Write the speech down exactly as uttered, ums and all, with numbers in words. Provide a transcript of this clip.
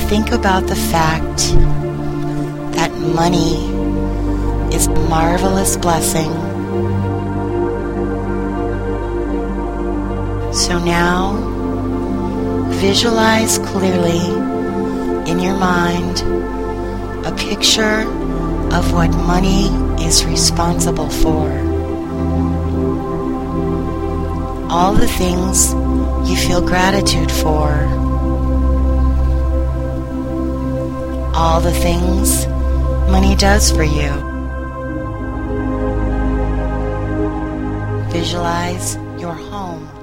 think about the fact that money is a marvelous blessing. So now, visualize clearly in your mind a picture of what money is responsible for. All the things you feel gratitude for. All the things money does for you. Visualize your home.